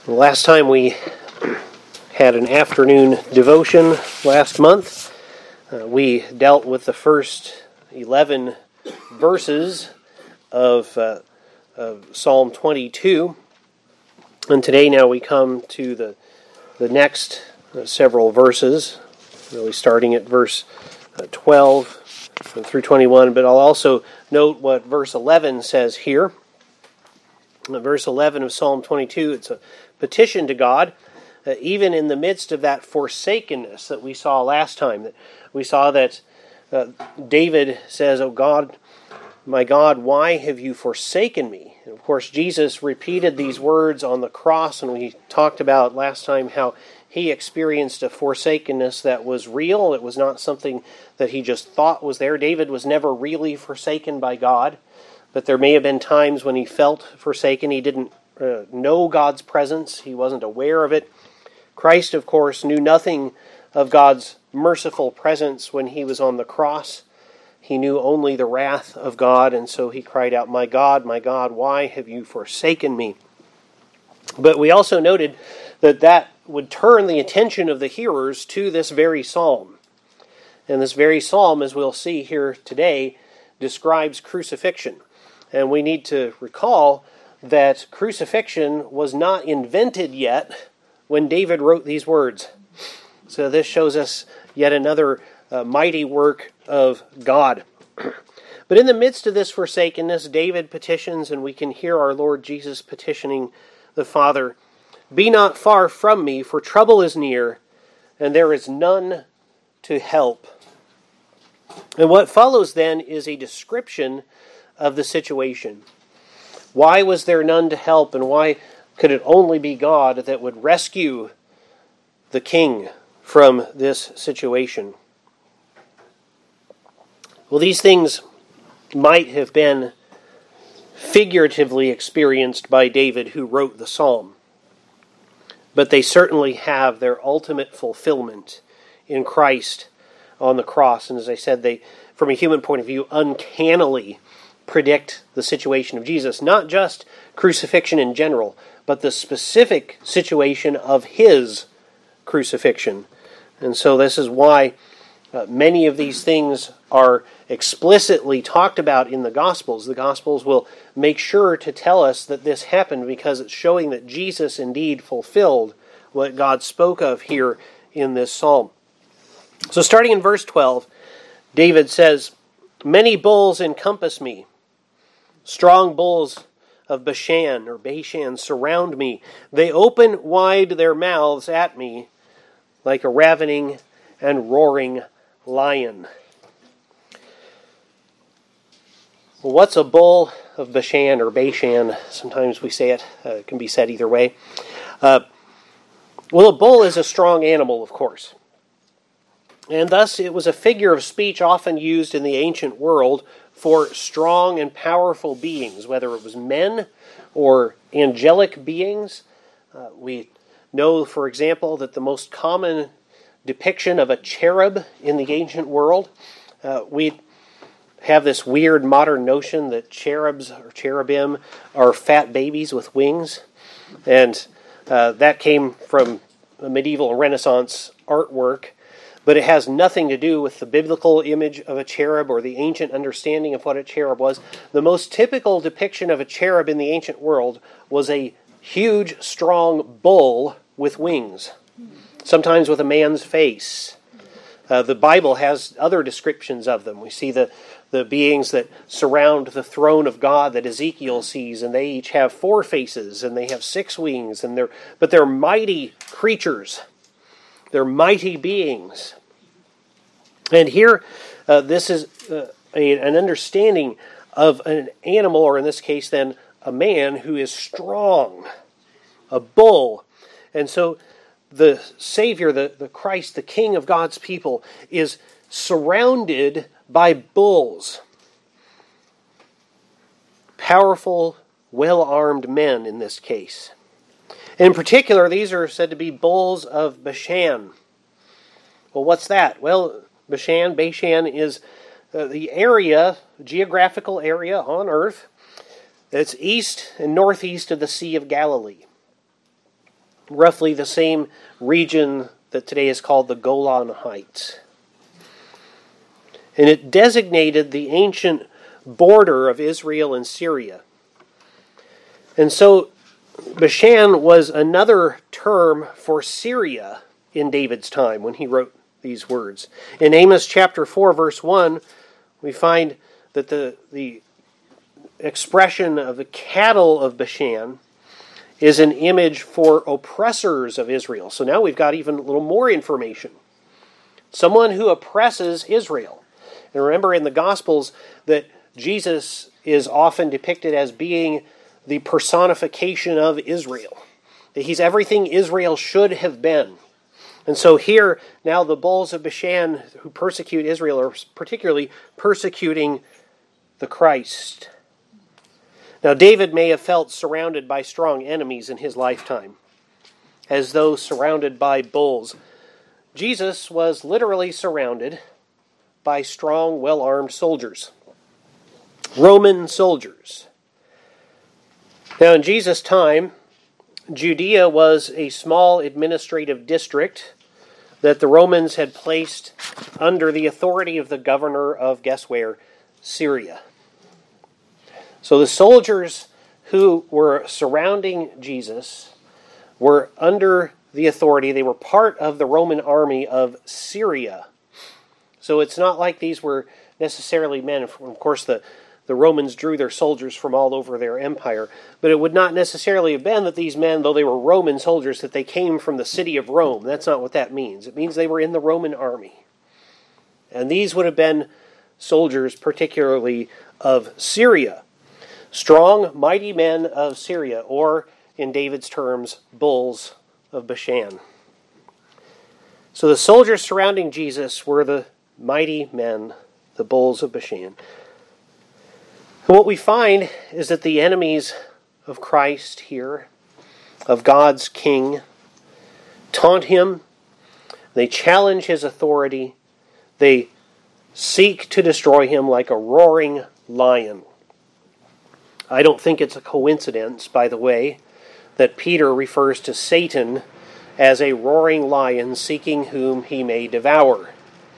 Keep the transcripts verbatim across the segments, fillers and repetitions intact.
Last time we had an afternoon devotion last month, uh, we dealt with the first eleven verses of, uh, of Psalm twenty-two, and today now we come to the the next uh, several verses, really starting at verse uh, twelve through twenty-one, but I'll also note what verse eleven says here. In verse eleven of Psalm twenty-two, it's a petition to God, uh, even in the midst of that forsakenness that we saw last time. That we saw that uh, David says, "Oh God, my God, why have you forsaken me?" And of course, Jesus repeated these words on the cross, and we talked about last time how he experienced a forsakenness that was real. It was not something that he just thought was there. David was never really forsaken by God, but there may have been times when he felt forsaken. He didn't uh, know God's presence. He wasn't aware of it. Christ, of course, knew nothing of God's merciful presence when he was on the cross. He knew only the wrath of God, and so he cried out, "My God, my God, why have you forsaken me?" But we also noted that that would turn the attention of the hearers to this very psalm. And this very psalm, as we'll see here today, describes crucifixion. And we need to recall that crucifixion was not invented yet when David wrote these words. So this shows us yet another uh, mighty work of God. But in the midst of this forsakenness, David petitions, and we can hear our Lord Jesus petitioning the Father, "Be not far from me, for trouble is near, and there is none to help." And what follows then is a description of the situation. Why was there none to help, and why could it only be God that would rescue the king from this situation? Well, these things might have been figuratively experienced by David, who wrote the psalm, but they certainly have their ultimate fulfillment in Christ on the cross. And as I said, they, from a human point of view, uncannily predict the situation of Jesus, not just crucifixion in general, but the specific situation of his crucifixion. And so this is why uh, many of these things are explicitly talked about in the Gospels. The Gospels will make sure to tell us that this happened because it's showing that Jesus indeed fulfilled what God spoke of here in this psalm. So starting in verse twelve, David says, "Many bulls encompass me. Strong bulls of Bashan or Bashan surround me. They open wide their mouths at me like a ravening and roaring lion." Well, what's a bull of Bashan or Bashan? Sometimes we say it. Uh, it can be said either way. Uh, well, a bull is a strong animal, of course. And thus it was a figure of speech often used in the ancient world for strong and powerful beings, whether it was men or angelic beings. Uh, we know, for example, that the most common depiction of a cherub in the ancient world, uh, we have this weird modern notion that cherubs or cherubim are fat babies with wings. And uh, that came from medieval and Renaissance artwork. But it has nothing to do with the biblical image of a cherub or the ancient understanding of what a cherub was. The most typical depiction of a cherub in the ancient world was a huge, strong bull with wings, sometimes with a man's face. Uh, the Bible has other descriptions of them. We see the, the beings that surround the throne of God that Ezekiel sees, and they each have four faces, and they have six wings, and they're but they're mighty creatures. They're mighty beings. And here, uh, this is uh, a, an understanding of an animal, or in this case then, a man who is strong, a bull. And so the Savior, the, the Christ, the King of God's people, is surrounded by bulls. Powerful, well-armed men in this case. In particular, these are said to be bulls of Bashan. Well, what's that? Well, Bashan, Bashan is uh, the area, geographical area on earth that's east and northeast of the Sea of Galilee. roughly the same region that today is called the Golan Heights. And it designated the ancient border of Israel and Syria. And so Bashan was another term for Syria in David's time when he wrote these words. In Amos chapter four, verse one, we find that the, the expression of the cattle of Bashan is an image for oppressors of Israel. So now we've got even a little more information. Someone who oppresses Israel. And remember in the Gospels that Jesus is often depicted as being the personification of Israel. That he's everything Israel should have been. And so here, now the bulls of Bashan who persecute Israel are particularly persecuting the Christ. Now David may have felt surrounded by strong enemies in his lifetime, as though surrounded by bulls. Jesus was literally surrounded by strong, well-armed soldiers. Roman soldiers. Now in Jesus' time, Judea was a small administrative district that the Romans had placed under the authority of the governor of, guess where, Syria. So the soldiers who were surrounding Jesus were under the authority, they were part of the Roman army of Syria. So it's not like these were necessarily men. Of course, the The Romans drew their soldiers from all over their empire. But it would not necessarily have been that these men, though they were Roman soldiers, that they came from the city of Rome. That's not what that means. It means they were in the Roman army. And these would have been soldiers particularly of Syria. Strong, mighty men of Syria, or in David's terms, bulls of Bashan. So the soldiers surrounding Jesus were the mighty men, the bulls of Bashan. And what we find is that the enemies of Christ here, of God's King, taunt him, they challenge his authority, they seek to destroy him like a roaring lion. I don't think it's a coincidence, by the way, that Peter refers to Satan as a roaring lion seeking whom he may devour.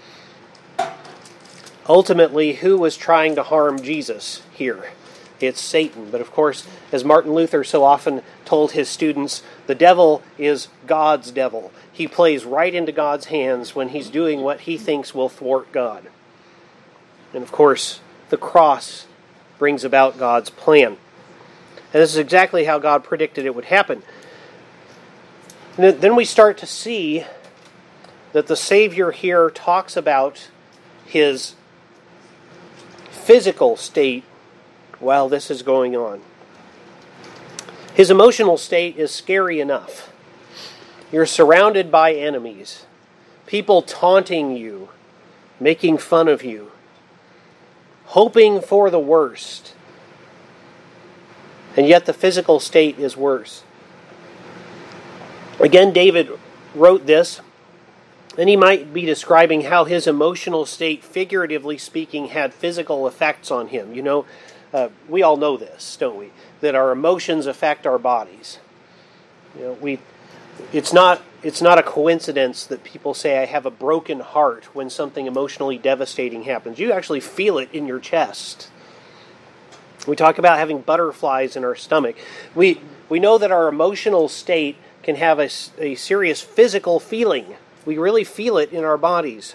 Ultimately, who was trying to harm Jesus here? It's Satan. But of course, as Martin Luther so often told his students, the devil is God's devil. He plays right into God's hands when he's doing what he thinks will thwart God. And of course, the cross brings about God's plan. And this is exactly how God predicted it would happen. And then we start to see that the Savior here talks about his physical state while this is going on. His emotional state is scary enough. You're surrounded by enemies, people taunting you, making fun of you, hoping for the worst. And yet the physical state is worse. Again, David wrote this, and he might be describing how his emotional state, figuratively speaking, had physical effects on him. You know, uh, we all know this, don't we? That our emotions affect our bodies. You know, we. It's not. It's not a coincidence that people say, "I have a broken heart" when something emotionally devastating happens. You actually feel it in your chest. We talk about having butterflies in our stomach. We we know that our emotional state can have a, a serious physical feeling. We really feel it in our bodies.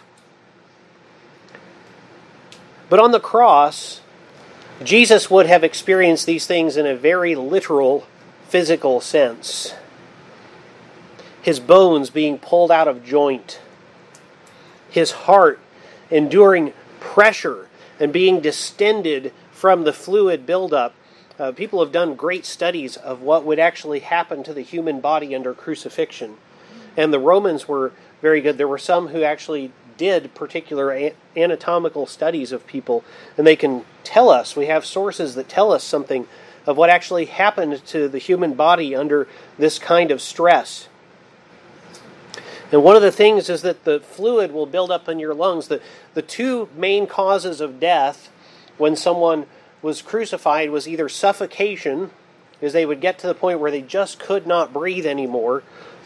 But on the cross, Jesus would have experienced these things in a very literal, physical sense. His bones being pulled out of joint. His heart enduring pressure and being distended from the fluid buildup. Uh, people have done great studies of what would actually happen to the human body under crucifixion. And the Romans were very good. There were some who actually did particular anatomical studies of people, and they can tell us, we have sources that tell us something of what actually happened to the human body under this kind of stress. And one of the things is that the fluid will build up in your lungs. The, the two main causes of death when someone was crucified was either suffocation, because they would get to the point where they just could not breathe anymore,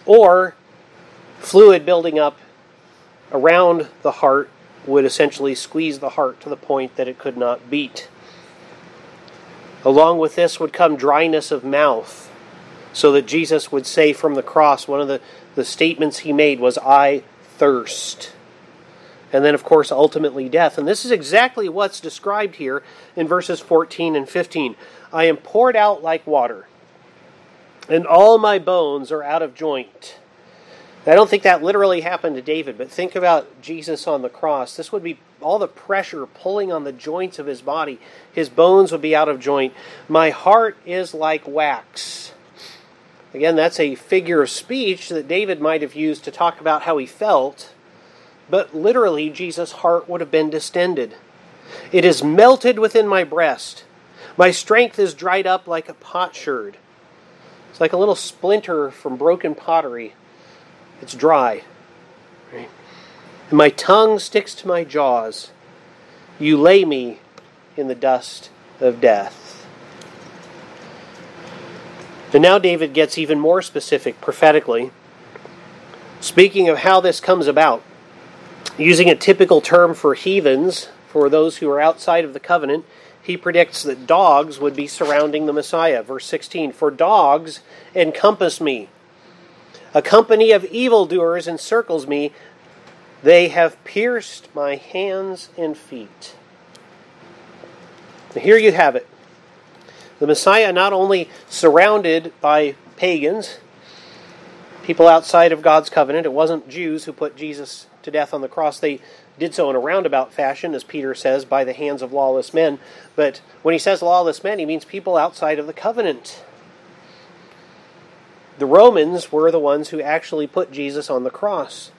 or fluid building up around the heart would essentially squeeze the heart to the point that it could not beat. Along with this would come dryness of mouth, so that Jesus would say from the cross, one of the, the statements he made was, "I thirst." And then, of course, ultimately death. And this is exactly what's described here in verses fourteen and fifteen. "I am poured out like water, and all my bones are out of joint." I don't think that literally happened to David, but think about Jesus on the cross. This would be all the pressure pulling on the joints of his body. His bones would be out of joint. "My heart is like wax." Again, that's a figure of speech that David might have used to talk about how he felt, but literally Jesus' heart would have been distended. "It is melted within my breast. My strength is dried up like a potsherd." It's like a little splinter from broken pottery. It's dry. Right? "And my tongue sticks to my jaws. You lay me in the dust of death." And now David gets even more specific prophetically, speaking of how this comes about. Using a typical term for heathens, for those who are outside of the covenant, he predicts that dogs would be surrounding the Messiah. Verse sixteen, "For dogs encompass me. A company of evildoers encircles me. They have pierced my hands and feet." Now here you have it. The Messiah not only surrounded by pagans, people outside of God's covenant. It wasn't Jews who put Jesus to death on the cross. They did so in a roundabout fashion, as Peter says, by the hands of lawless men. But when he says lawless men, he means people outside of the covenant. The Romans were the ones who actually put Jesus on the cross.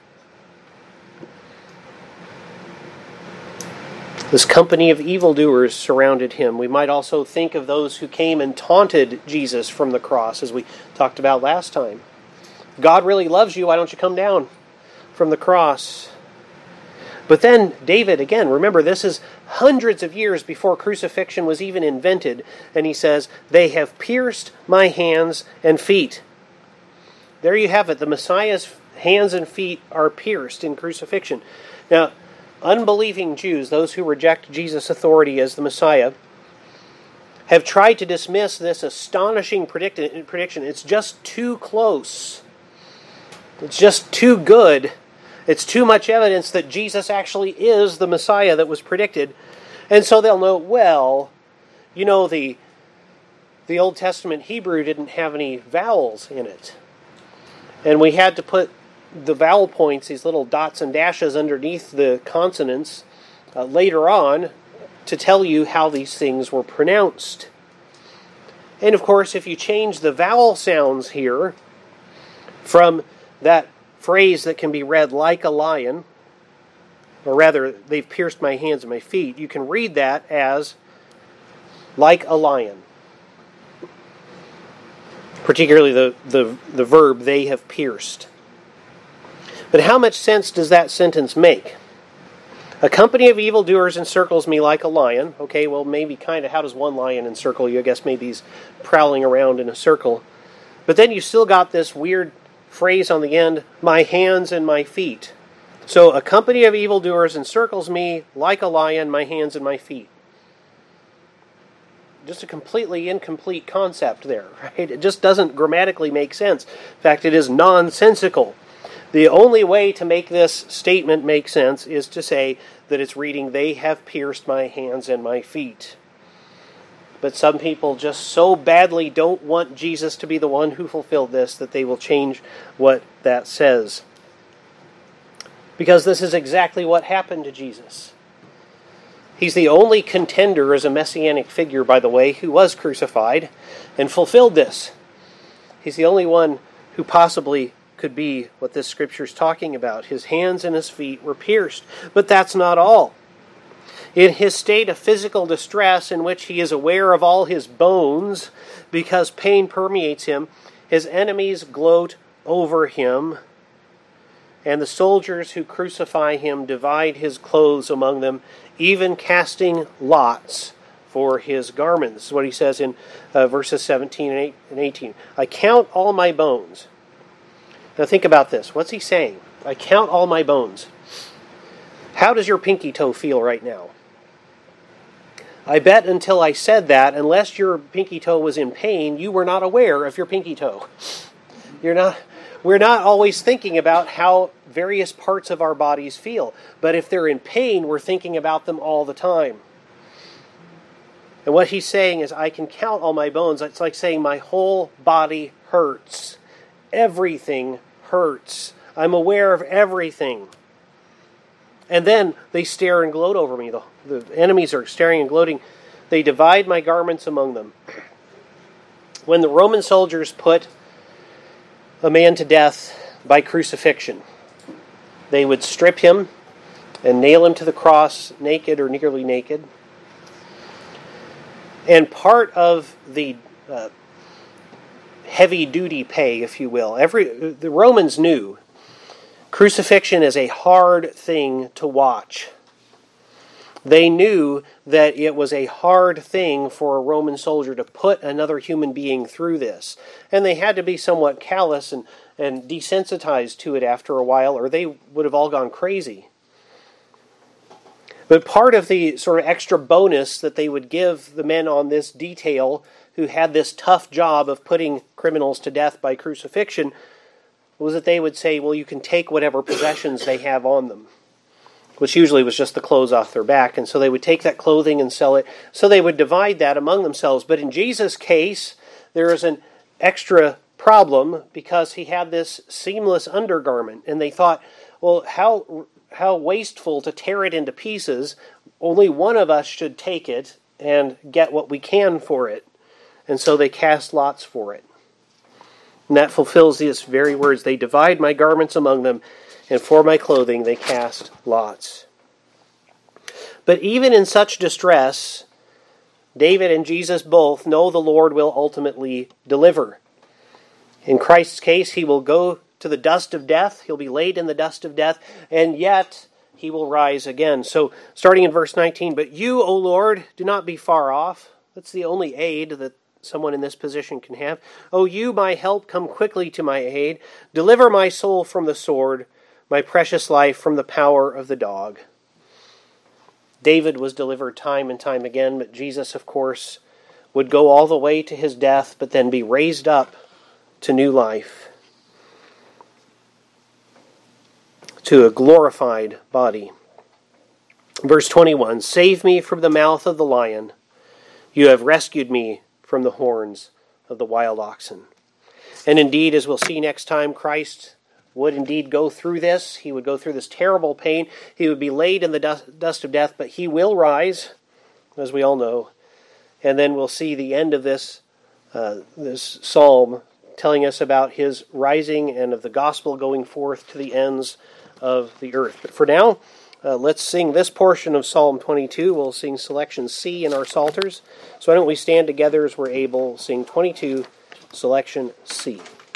This company of evildoers surrounded him. We might also think of those who came and taunted Jesus from the cross, as we talked about last time. "If God really loves you, why don't you come down from the cross?" But then David, again, remember, this is hundreds of years before crucifixion was even invented, and he says, "They have pierced my hands and feet." There you have it. The Messiah's hands and feet are pierced in crucifixion. Now, unbelieving Jews, those who reject Jesus' authority as the Messiah, have tried to dismiss this astonishing prediction. It's just too close. It's just too good. It's too much evidence that Jesus actually is the Messiah that was predicted. And so they'll know, well, you know, the, the Old Testament Hebrew didn't have any vowels in it. And we had to put the vowel points, these little dots and dashes underneath the consonants, uh, later on to tell you how these things were pronounced. And of course, if you change the vowel sounds here from that phrase that can be read like a lion, or rather, "They've pierced my hands and my feet," you can read that as like a lion. Particularly the, the, the verb, "they have pierced." But how much sense does that sentence make? A company of evildoers encircles me like a lion. Okay, well, maybe kind of, how does one lion encircle you? I guess maybe he's prowling around in a circle. But then you still got this weird phrase on the end, my hands and my feet. So a company of evildoers encircles me like a lion, my hands and my feet. Just a completely incomplete concept there, right? It just doesn't grammatically make sense. In fact, it is nonsensical. The only way to make this statement make sense is to say that it's reading, they have pierced my hands and my feet. But some people just so badly don't want Jesus to be the one who fulfilled this that they will change what that says. Because this is exactly what happened to Jesus. He's the only contender as a messianic figure, by the way, who was crucified and fulfilled this. He's the only one who possibly could be what this scripture is talking about. His hands and his feet were pierced. But that's not all. In his state of physical distress, in which he is aware of all his bones because pain permeates him, his enemies gloat over him, and the soldiers who crucify him divide his clothes among them, even casting lots for his garments. This is what he says in uh, verses seventeen and eighteen. I count all my bones, Now think about this. What's he saying? I count all my bones. How does your pinky toe feel right now? I bet until I said that, unless your pinky toe was in pain, you were not aware of your pinky toe. You're not, we're not always thinking about how various parts of our bodies feel. But if they're in pain, we're thinking about them all the time. And what he's saying is, I can count all my bones. It's like saying my whole body hurts. Everything hurts. I'm aware of everything. And then they stare and gloat over me. The, the enemies are staring and gloating. They divide my garments among them. When the Roman soldiers put a man to death by crucifixion, they would strip him and nail him to the cross naked or nearly naked. And part of the uh, heavy-duty pay, if you will, every the Romans knew crucifixion is a hard thing to watch. They knew that it was a hard thing for a Roman soldier to put another human being through this. And they had to be somewhat callous and, and desensitized to it after a while, or they would have all gone crazy. But part of the sort of extra bonus that they would give the men on this detail who had this tough job of putting criminals to death by crucifixion was that they would say, well, you can take whatever possessions they have on them, which usually was just the clothes off their back. And so they would take that clothing and sell it. So they would divide that among themselves. But in Jesus' case, there is an extra problem because he had this seamless undergarment. And they thought, well, how how wasteful to tear it into pieces. Only one of us should take it and get what we can for it. And so they cast lots for it. And that fulfills these very words. They divide my garments among them, and for my clothing they cast lots. But even in such distress, David and Jesus both know the Lord will ultimately deliver. In Christ's case, he will go to the dust of death. He'll be laid in the dust of death, and yet he will rise again. So, starting in verse nineteen, but you, O Lord, do not be far off. That's the only aid that someone in this position can have. O you, my help, come quickly to my aid. Deliver my soul from the sword, my precious life from the power of the dog. David was delivered time and time again, but Jesus, of course, would go all the way to his death, but then be raised up to new life, to a glorified body. Verse twenty-one, save me from the mouth of the lion. You have rescued me from the horns of the wild oxen. And indeed, as we'll see next time, Christ would indeed go through this. He would go through this terrible pain. He would be laid in the dust, dust of death, but he will rise, as we all know. And then we'll see the end of this, uh, this psalm telling us about his rising and of the gospel going forth to the ends of the earth. But for now, uh, let's sing this portion of Psalm twenty-two. We'll sing selection C in our Psalters. So why don't we stand together as we're able, sing twenty-two, selection C.